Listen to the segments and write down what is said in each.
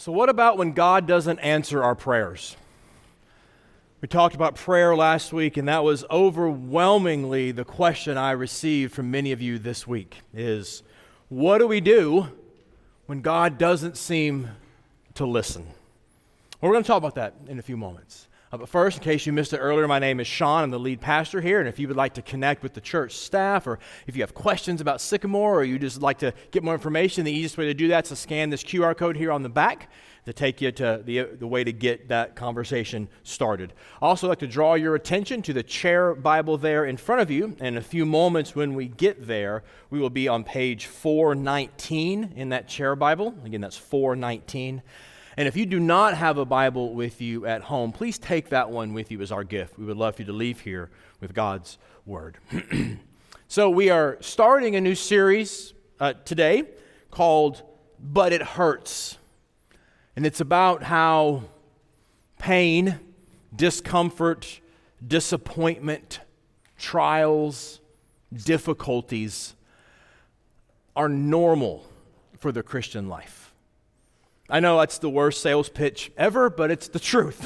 So what about when God doesn't answer our prayers? We talked about prayer last week, and that was overwhelmingly the question I received from many of you this week is, what do we do when God doesn't seem to listen? Well, we're going to talk about that in a few moments. But first, in case you missed it earlier, my name is Sean. I'm the lead pastor here, and if you would like to connect with the church staff, or if you have questions about Sycamore, or you just like to get more information, the easiest way to do that is to scan this QR code here on the back to take you to the way to get that conversation started. I also like to draw your attention to the chair Bible there in front of you. In a few moments when we get there, we will be on page 419 in that chair Bible. Again, that's 419. And if you do not have a Bible with you at home, please take that one with you as our gift. We would love for you to leave here with God's Word. So we are starting a new series today called But It Hurts. And it's about how pain, discomfort, disappointment, trials, difficulties are normal for the Christian life. I know that's the worst sales pitch ever, but it's the truth.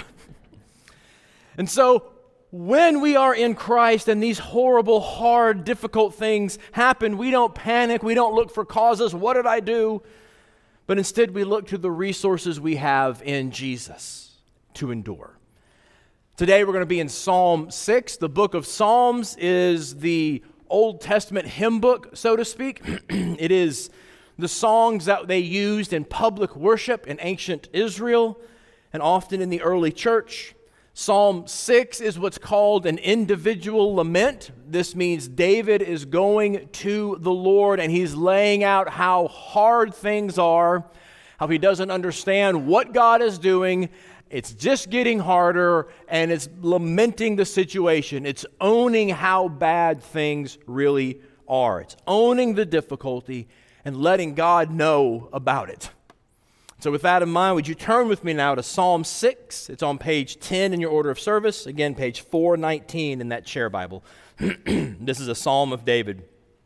And so when we are in Christ and these horrible, hard, difficult things happen, we don't panic, we don't look for causes. What did I do? But instead we look to the resources we have in Jesus to endure. Today we're going to be in Psalm 6. The book of Psalms is the Old Testament hymn book, so to speak. It is the songs that they used in public worship in ancient Israel and often in the early church. Psalm 6 is what's called an individual lament. This means David is going to the Lord and he's laying out how hard things are, how he doesn't understand what God is doing. It's just getting harder, and it's lamenting the situation. It's owning how bad things really are. It's owning the difficulty and letting God know about it. So with that in mind, would you turn with me now to Psalm 6? It's on page 10 in your order of service. Again, page 419 in that chair Bible. This is a psalm of David.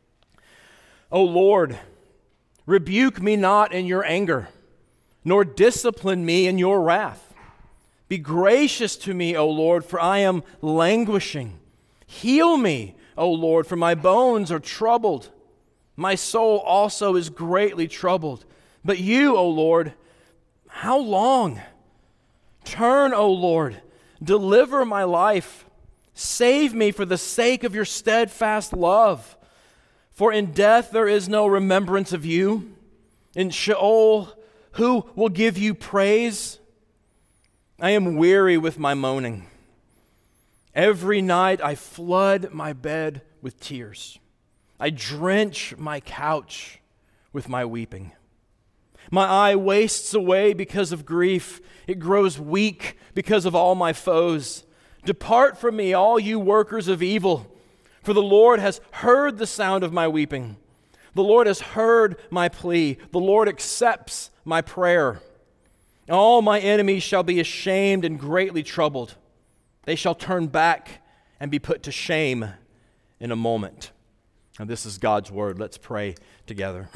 O Lord, rebuke me not in your anger, nor discipline me in your wrath. Be gracious to me, O Lord, for I am languishing. Heal me, O Lord, for my bones are troubled. My soul also is greatly troubled. But you, O Lord, how long? Turn, O Lord, deliver my life. Save me for the sake of your steadfast love. For in death there is no remembrance of you. In Sheol, who will give you praise? I am weary with my moaning. Every night I flood my bed with tears. I drench my couch with my weeping. My eye wastes away because of grief. It grows weak because of all my foes. Depart from me, all you workers of evil, for the Lord has heard the sound of my weeping. The Lord has heard my plea. The Lord accepts my prayer. All my enemies shall be ashamed and greatly troubled. They shall turn back and be put to shame in a moment. Now, this is God's word. Let's pray together.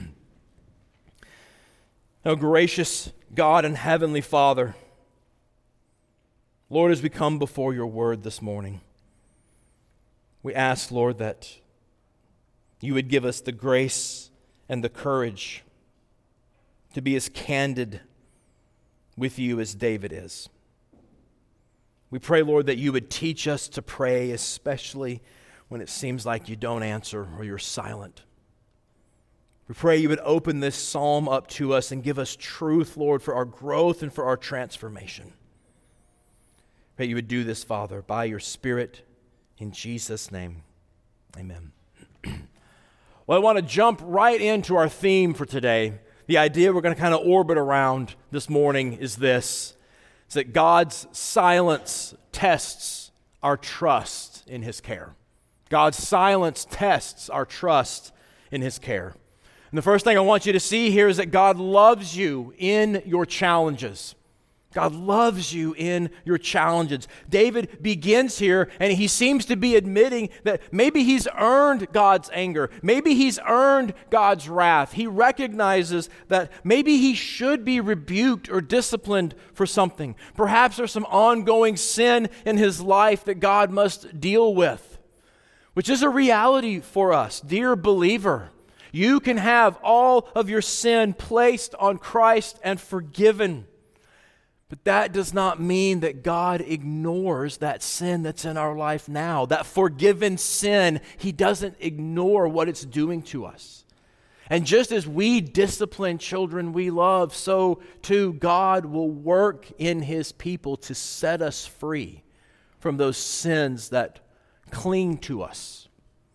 Now, gracious God and heavenly Father, Lord, as we come before your word this morning, we ask, Lord, that you would give us the grace and the courage to be as candid with you as David is. We pray, Lord, that you would teach us to pray, especially when it seems like you don't answer or you're silent. We pray you would open this psalm up to us and give us truth, Lord, for our growth and for our transformation. Pray you would do this, Father, by your Spirit, in Jesus' name. Amen. Well, I want to jump right into our theme for today. The idea we're going to kind of orbit around this morning is this. It's that God's silence tests our trust in His care. God's silence tests our trust in His care. And the first thing I want you to see here is that God loves you in your challenges. God loves you in your challenges. David begins here, and he seems to be admitting that maybe he's earned God's anger. Maybe he's earned God's wrath. He recognizes that maybe he should be rebuked or disciplined for something. Perhaps there's some ongoing sin in his life that God must deal with, which is a reality for us. Dear believer, you can have all of your sin placed on Christ and forgiven. But that does not mean that God ignores that sin that's in our life now. That forgiven sin, He doesn't ignore what it's doing to us. And just as we discipline children we love, so too God will work in His people to set us free from those sins that cling to us.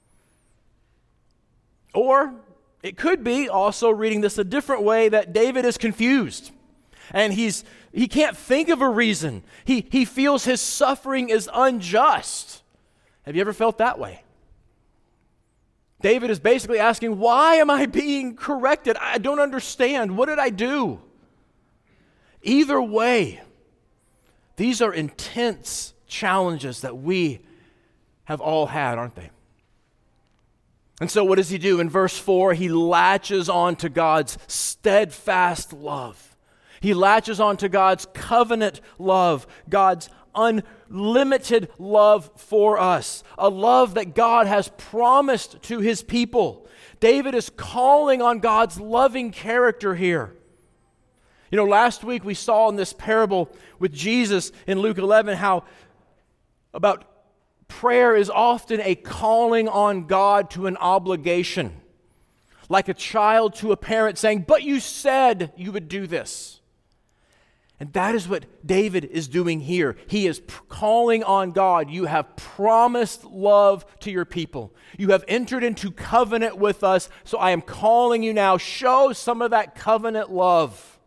Or it could be, also reading this a different way, that David is confused. And he can't think of a reason. He feels his suffering is unjust. Have you ever felt that way? David is basically asking, why am I being corrected? I don't understand. What did I do? Either way, these are intense challenges that we have all had, aren't they? And so what does he do? In verse 4, he latches on to God's steadfast love. He latches on to God's covenant love, God's unlimited love for us, a love that God has promised to His people. David is calling on God's loving character here. You know, last week we saw in this parable with Jesus in Luke 11 how about prayer is often a calling on God to an obligation, like a child to a parent saying, "But you said you would do this." And that is what David is doing here. He is calling on God. You have promised love to your people. You have entered into covenant with us, so I am calling you now. Show some of that covenant love.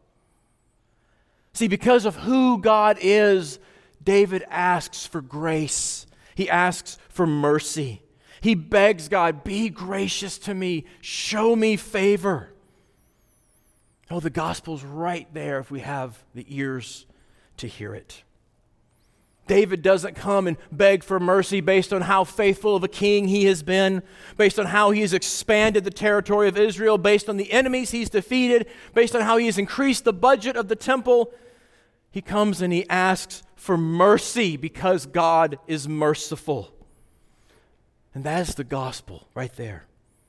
See, because of who God is, David asks for grace. He asks for mercy. He begs God, be gracious to me. Show me favor. Oh, the gospel's right there if we have the ears to hear it. David doesn't come and beg for mercy based on how faithful of a king he has been, based on how he has expanded the territory of Israel, based on the enemies he's defeated, based on how he has increased the budget of the temple. He comes and he asks for mercy because God is merciful. And that is the gospel right there.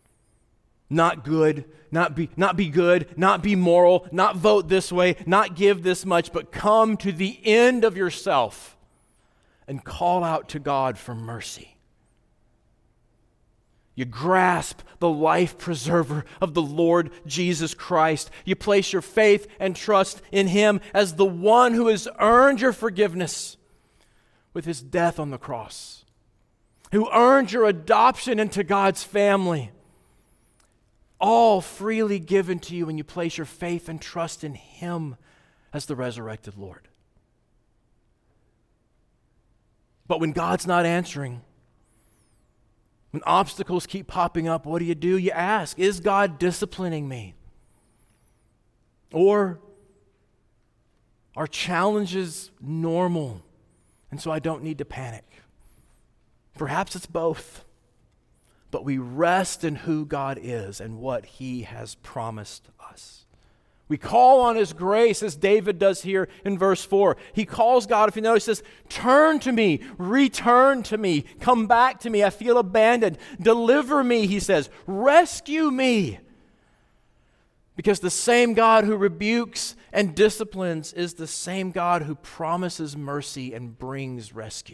Not good, not be good, not be moral, not vote this way, not give this much, but come to the end of yourself and call out to God for mercy. You grasp the life preserver of the Lord Jesus Christ. You place your faith and trust in Him as the one who has earned your forgiveness with His death on the cross, who earned your adoption into God's family. All freely given to you when you place your faith and trust in Him as the resurrected Lord. But when God's not answering, when obstacles keep popping up, what do? You ask, is God disciplining me? Or are challenges normal, and so I don't need to panic? Perhaps it's both. But we rest in who God is and what He has promised us. We call on His grace as David does here in verse 4. He calls God, if you notice, he says, turn to me, return to me, come back to me, I feel abandoned. Deliver me, he says, rescue me. Because the same God who rebukes and disciplines is the same God who promises mercy and brings rescue.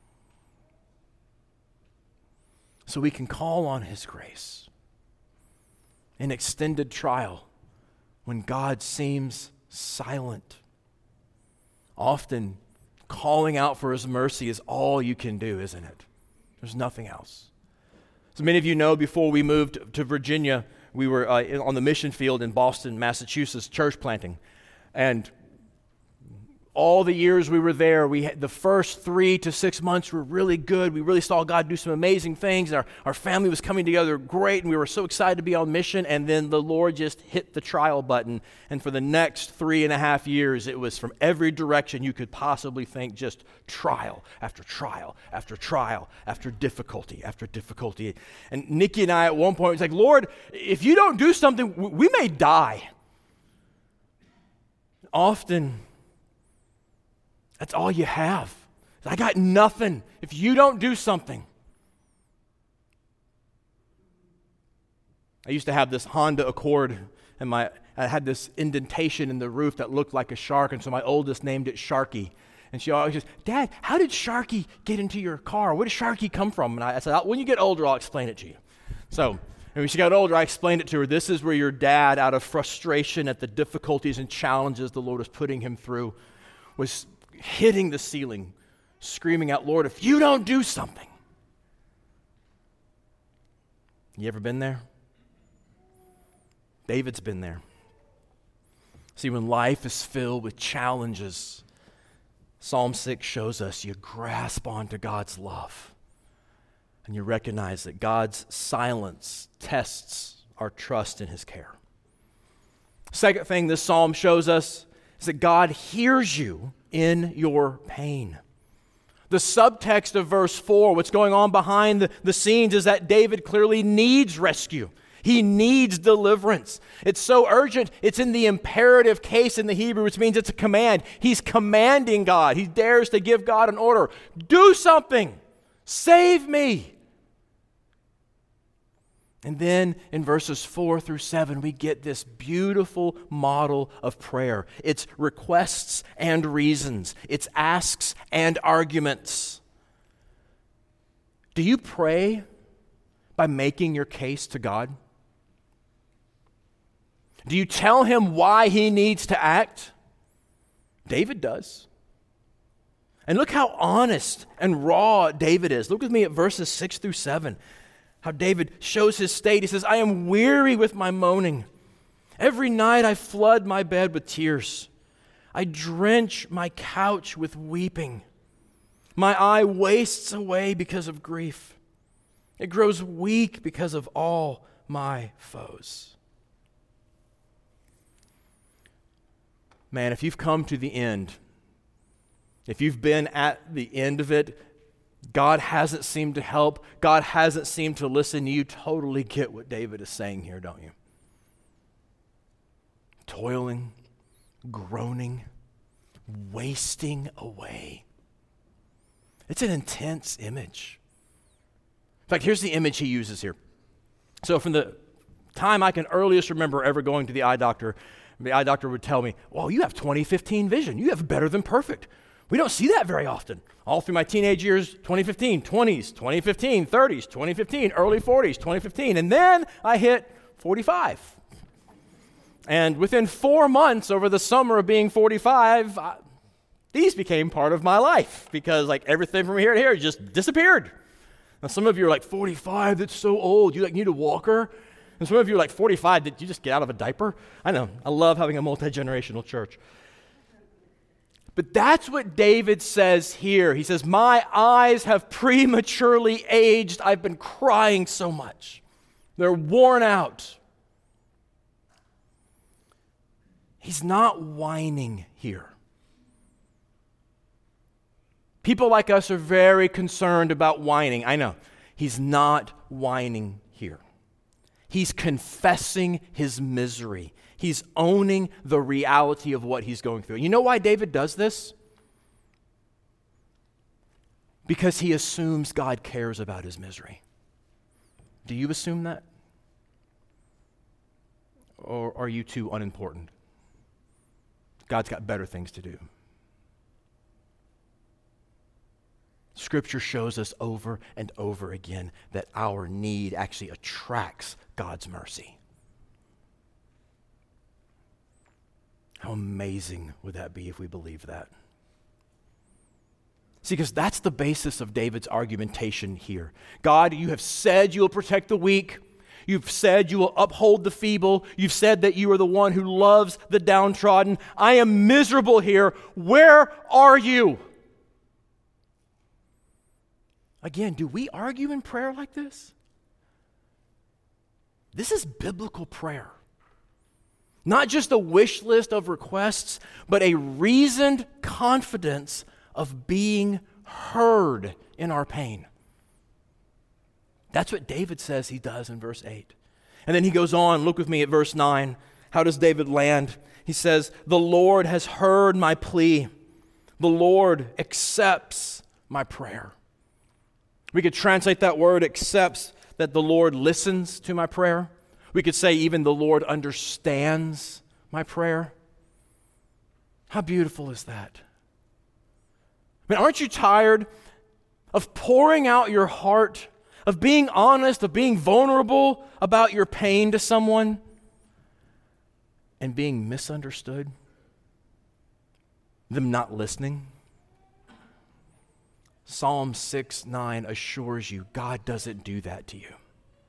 So we can call on His grace in extended trial when God seems silent. Often, calling out for His mercy is all you can do, isn't it? There's nothing else. So many of you know, before we moved to Virginia, we were on the mission field in Boston, Massachusetts, church planting. And all the years we were there, the first 3 to 6 months were really good. We really saw God do some amazing things. And our family was coming together great, and we were so excited to be on mission. And then the Lord just hit the trial button. And for the next 3.5 years, it was from every direction you could possibly think, just trial after trial after trial after difficulty after difficulty. And Nikki and I at one point was like, Lord, if you don't do something, we may die. Often, that's all you have. I got nothing if you don't do something. I used to have this Honda Accord, and I had this indentation in the roof that looked like a shark, and so my oldest named it Sharky. And she always says, Dad, how did Sharky get into your car? Where did Sharky come from? And I said, when you get older, I'll explain it to you. So, and when she got older, I explained it to her. This is where your dad, out of frustration at the difficulties and challenges the Lord was putting him through, was hitting the ceiling, screaming out, Lord, if you don't do something. You ever been there? David's been there. See, when life is filled with challenges, Psalm 6 shows us you grasp onto God's love and you recognize that God's silence tests our trust in his care. Second thing this psalm shows us is that God hears you in your pain. The subtext of verse 4, what's going on behind the scenes, is that David clearly needs rescue. He needs deliverance. It's so urgent, it's in the imperative case in the Hebrew, which means it's a command. He's commanding God. He dares to give God an order. Do something. Save me. And then in verses 4 through 7, we get this beautiful model of prayer. It's requests and reasons. It's asks and arguments. Do you pray by making your case to God? Do you tell him why he needs to act? David does. And look how honest and raw David is. Look with me at verses 6 through 7. How David shows his state. He says, I am weary with my moaning. Every night I flood my bed with tears. I drench my couch with weeping. My eye wastes away because of grief. It grows weak because of all my foes. Man, if you've come to the end, if you've been at the end of it, God hasn't seemed to help. God hasn't seemed to listen. You totally get what David is saying here, don't you? Toiling, groaning, wasting away. It's an intense image. In fact, here's the image he uses here. So from the time I can earliest remember ever going to the eye doctor would tell me, well, you have 20/15 vision. You have better than perfect. We don't see that very often. All through my teenage years, 20/15, 20s, 20/15, 30s, 20/15, early 40s, 20/15. And then I hit 45. And within 4 months over the summer of being 45, these became part of my life because like everything from here to here just disappeared. Now some of you are like, 45, that's so old. You like need a walker? And some of you are like, 45, did you just get out of a diaper? I know. I love having a multi-generational church. But that's what David says here. He says, my eyes have prematurely aged. I've been crying so much. They're worn out. He's not whining here. People like us are very concerned about whining. I know. He's not whining here. He's confessing his misery. He's owning the reality of what he's going through. You know why David does this? Because he assumes God cares about his misery. Do you assume that? Or are you too unimportant? God's got better things to do. Scripture shows us over and over again that our need actually attracts God's mercy. How amazing would that be if we believed that? See, because that's the basis of David's argumentation here. God, you have said you will protect the weak. You've said you will uphold the feeble. You've said that you are the one who loves the downtrodden. I am miserable here. Where are you? Again, do we argue in prayer like this? This is biblical prayer. Not just a wish list of requests, but a reasoned confidence of being heard in our pain. That's what David says he does in verse 8. And then he goes on, look with me at verse 9. How does David land? He says, "The Lord has heard my plea. The Lord accepts my prayer." We could translate that word accepts, that the Lord listens to my prayer. We could say even the Lord understands my prayer. How beautiful is that? I mean, aren't you tired of pouring out your heart, of being honest, of being vulnerable about your pain to someone and being misunderstood? Them not listening? Psalm 6:9 assures you God doesn't do that to you.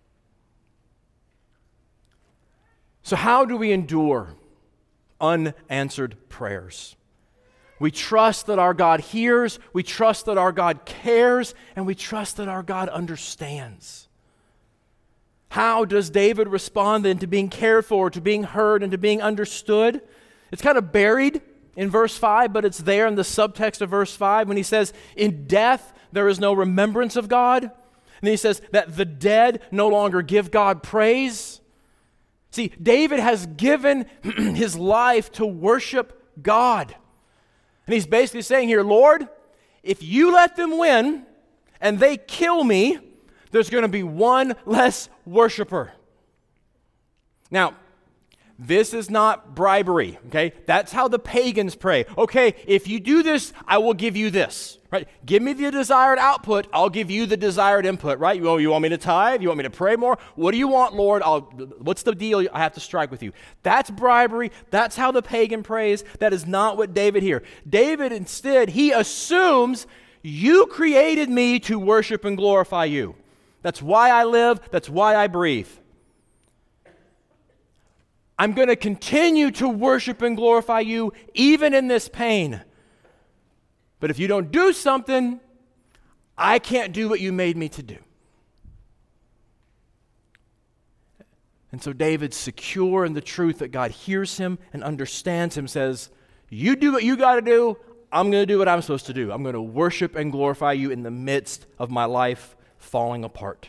So how do we endure unanswered prayers? We trust that our God hears, we trust that our God cares, and we trust that our God understands. How does David respond then to being cared for, to being heard, and to being understood? It's kind of buried in verse 5, but it's there in the subtext of verse 5 when he says, "In death there is no remembrance of God." And then he says that the dead no longer give God praise. See, David has given his life to worship God. And he's basically saying here, Lord, if you let them win and they kill me, there's going to be one less worshiper. Now, this is not bribery, okay? That's how the pagans pray. Okay, if you do this, I will give you this, right? Give me the desired output, I'll give you the desired input, right? You want me to tithe? You want me to pray more? What do you want, Lord? What's the deal I have to strike with you? That's bribery. That's how the pagan prays. That is not what David here. David instead, he assumes you created me to worship and glorify you. That's why I live. That's why I breathe. I'm going to continue to worship and glorify you even in this pain. But if you don't do something, I can't do what you made me to do. And so David, secure in the truth that God hears him and understands him, says, you do what you got to do, I'm going to do what I'm supposed to do. I'm going to worship and glorify you in the midst of my life falling apart.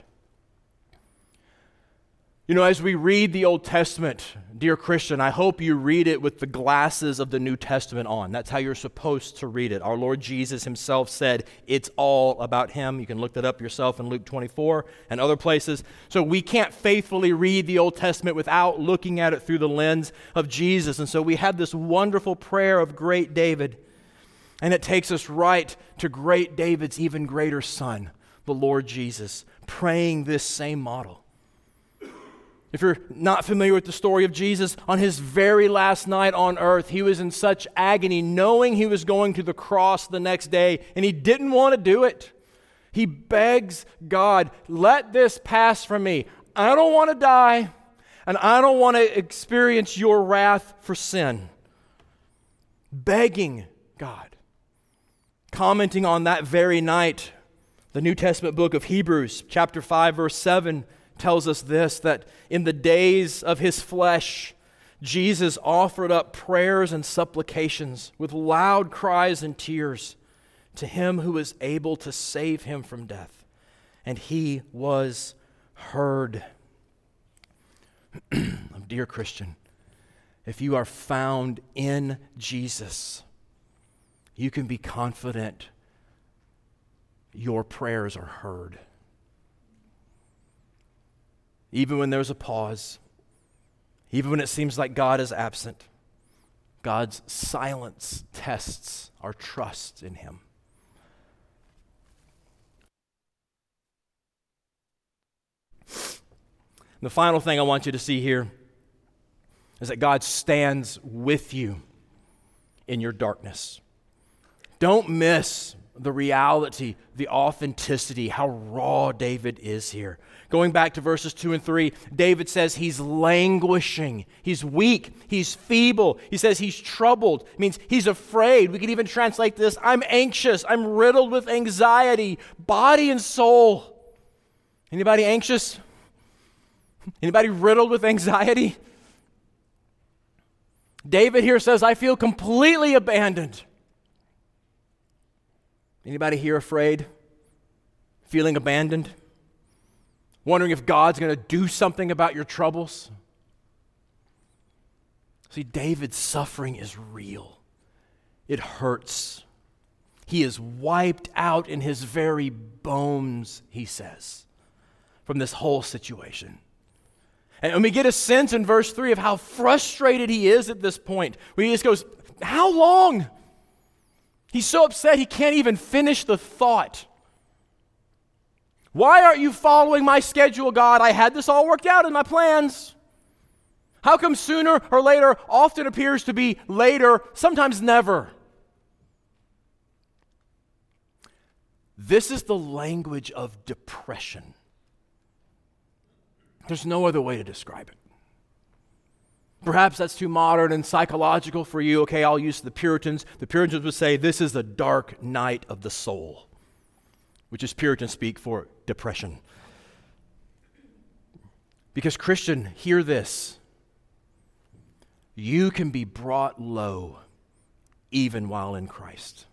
You know, as we read the Old Testament, dear Christian, I hope you read it with the glasses of the New Testament on. That's how you're supposed to read it. Our Lord Jesus himself said it's all about him. You can look that up yourself in Luke 24 and other places. So we can't faithfully read the Old Testament without looking at it through the lens of Jesus. And so we have this wonderful prayer of great David. And it takes us right to great David's even greater son, the Lord Jesus, praying this same model. If you're not familiar with the story of Jesus, on his very last night on earth, he was in such agony, knowing he was going to the cross the next day, and he didn't want to do it. He begs God, let this pass from me. I don't want to die, and I don't want to experience your wrath for sin. Begging God. Commenting on that very night, the New Testament book of Hebrews, chapter 5, verse 7, tells us this, that in the days of his flesh, Jesus offered up prayers and supplications with loud cries and tears to him who is able to save him from death. And he was heard. Dear Christian, if you are found in Jesus, you can be confident your prayers are heard. Even when there's a pause, even when it seems like God is absent, God's silence tests our trust in him. The final thing I want you to see here is that God stands with you in your darkness. Don't miss the reality, the authenticity, how raw David is here. Going back to verses 2 and 3, David says he's languishing, he's weak, he's feeble. He says he's troubled. It means he's afraid. We could even translate this, I'm anxious, I'm riddled with anxiety, body and soul. Anybody anxious? Anybody riddled with anxiety? David here says, I feel completely abandoned. Anybody here afraid? Feeling abandoned? Wondering if God's going to do something about your troubles? See, David's suffering is real. It hurts. He is wiped out in his very bones, he says, from this whole situation. And we get a sense in verse 3 of how frustrated he is at this point, where he just goes, how long? He's so upset he can't even finish the thought. Why aren't you following my schedule, God? I had this all worked out in my plans. How come sooner or later often appears to be later, sometimes never? This is the language of depression. There's no other way to describe it. Perhaps that's too modern and psychological for you. Okay, I'll use the Puritans. The Puritans would say this is the dark night of the soul, which is Puritan speak for depression. Because Christian, hear this. You can be brought low even while in Christ.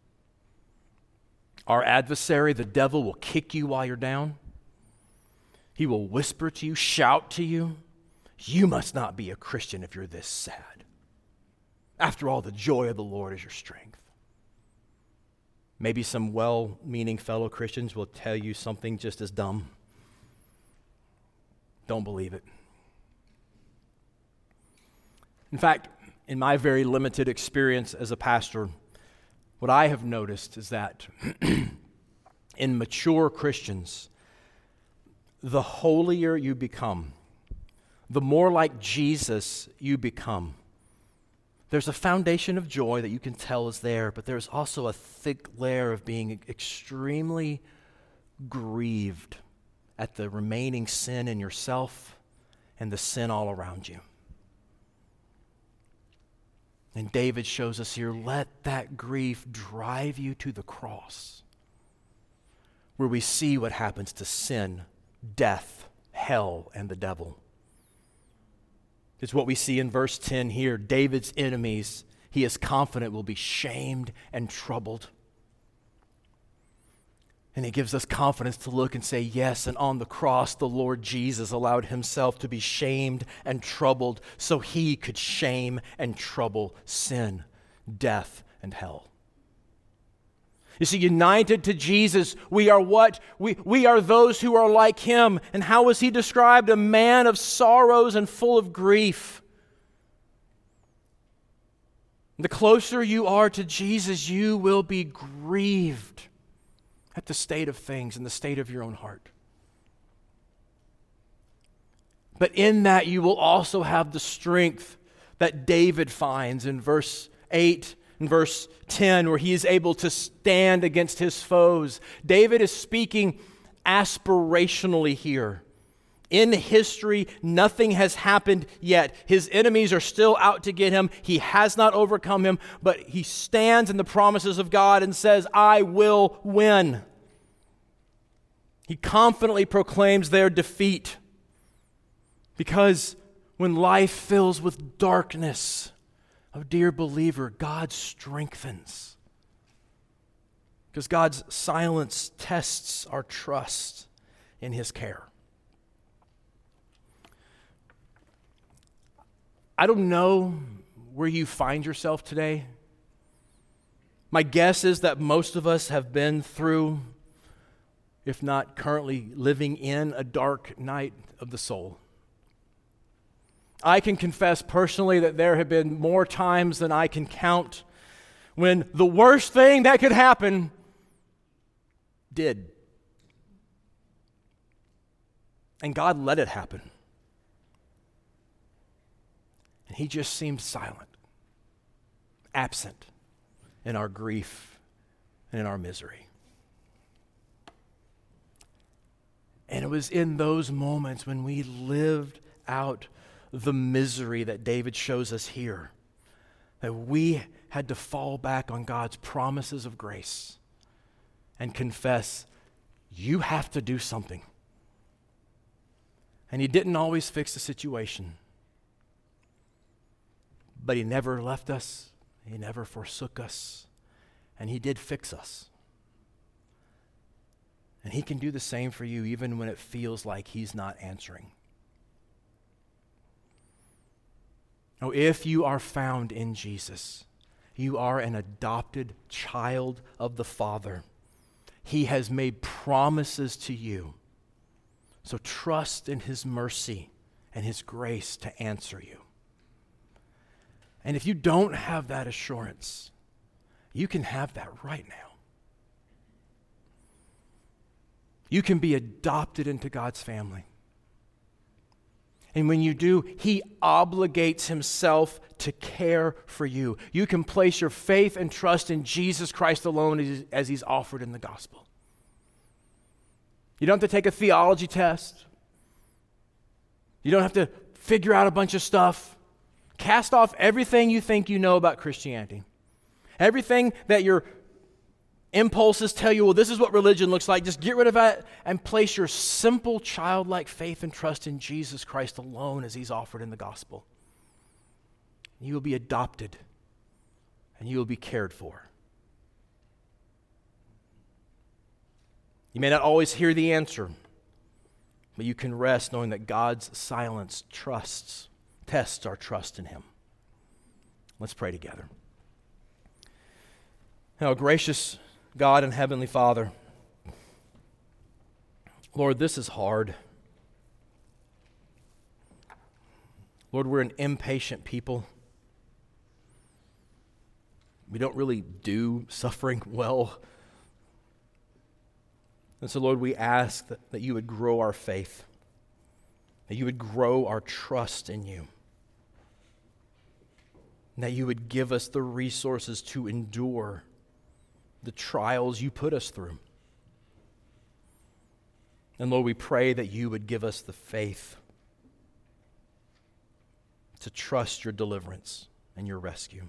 Our adversary, the devil, will kick you while you're down. He will whisper to you, shout to you, you must not be a Christian if you're this sad. After all, the joy of the Lord is your strength. Maybe some well-meaning fellow Christians will tell you something just as dumb. Don't believe it. In fact, in my very limited experience as a pastor, what I have noticed is that in mature Christians, the holier you become, the more like Jesus you become. There's a foundation of joy that you can tell is there, but there's also a thick layer of being extremely grieved at the remaining sin in yourself and the sin all around you. And David shows us here, let that grief drive you to the cross, where we see what happens to sin, death, hell, and the devil. It's what we see in verse 10 here. David's enemies, he is confident, will be shamed and troubled. And he gives us confidence to look and say, yes, and on the cross, the Lord Jesus allowed himself to be shamed and troubled so he could shame and trouble sin, death, and hell. You see, united to Jesus, we are what? We are those who are like him. And how was he described? A man of sorrows and full of grief. The closer you are to Jesus, you will be grieved at the state of things and the state of your own heart. But in that, you will also have the strength that David finds in verse 8 in verse 10, where he is able to stand against his foes. David is speaking aspirationally here. In history, nothing has happened yet. His enemies are still out to get him. He has not overcome him, but he stands in the promises of God and says, I will win. He confidently proclaims their defeat, because when life fills with darkness, oh, dear believer, God strengthens. Because God's silence tests our trust in his care. I don't know where you find yourself today. My guess is that most of us have been through, if not currently living in, a dark night of the soul. I can confess personally that there have been more times than I can count when the worst thing that could happen did. And God let it happen. And he just seemed silent, absent in our grief and in our misery. And it was in those moments when we lived out the misery that David shows us here that we had to fall back on God's promises of grace and confess, you have to do something. And he didn't always fix the situation, but he never left us, he never forsook us, and he did fix us. And he can do the same for you even when it feels like he's not answering. Oh, if you are found in Jesus, you are an adopted child of the Father. He has made promises to you. So trust in his mercy and his grace to answer you. And if you don't have that assurance, you can have that right now. You can be adopted into God's family. And when you do, he obligates himself to care for you. You can place your faith and trust in Jesus Christ alone as he's offered in the gospel. You don't have to take a theology test. You don't have to figure out a bunch of stuff. Cast off everything you think you know about Christianity. Everything that your impulses tell you, well, this is what religion looks like. Just get rid of that and place your simple childlike faith and trust in Jesus Christ alone as he's offered in the gospel. You will be adopted and you will be cared for. You may not always hear the answer, but you can rest knowing that God's silence tests our trust in him. Let's pray together. Now, gracious God and Heavenly Father, Lord, this is hard. Lord, we're an impatient people. We don't really do suffering well. And so, Lord, we ask that you would grow our faith, that you would grow our trust in you, and that you would give us the resources to endure the trials you put us through. And Lord, we pray that you would give us the faith to trust your deliverance and your rescue.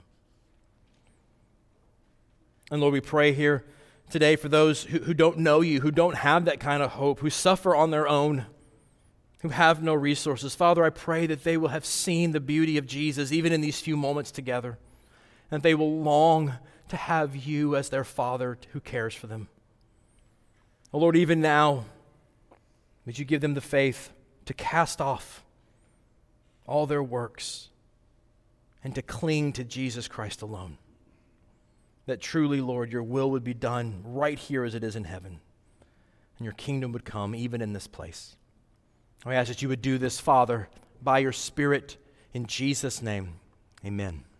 And Lord, we pray here today for those who don't know you, who don't have that kind of hope, who suffer on their own, who have no resources. Father, I pray that they will have seen the beauty of Jesus even in these few moments together, and they will long to have you as their Father who cares for them. Oh Lord, even now, would you give them the faith to cast off all their works and to cling to Jesus Christ alone. That truly, Lord, your will would be done right here as it is in heaven, and your kingdom would come even in this place. I ask that you would do this, Father, by your Spirit, in Jesus' name. Amen.